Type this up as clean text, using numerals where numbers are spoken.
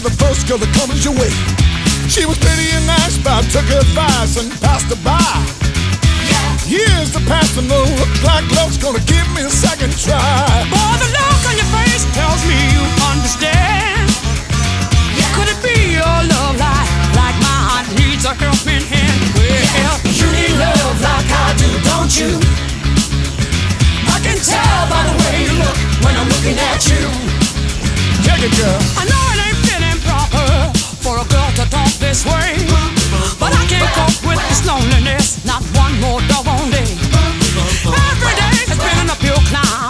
the first girl that comes your way. She was pretty and nice, but I took her advice and passed her by. Years to pass and no look like love's gonna give me a second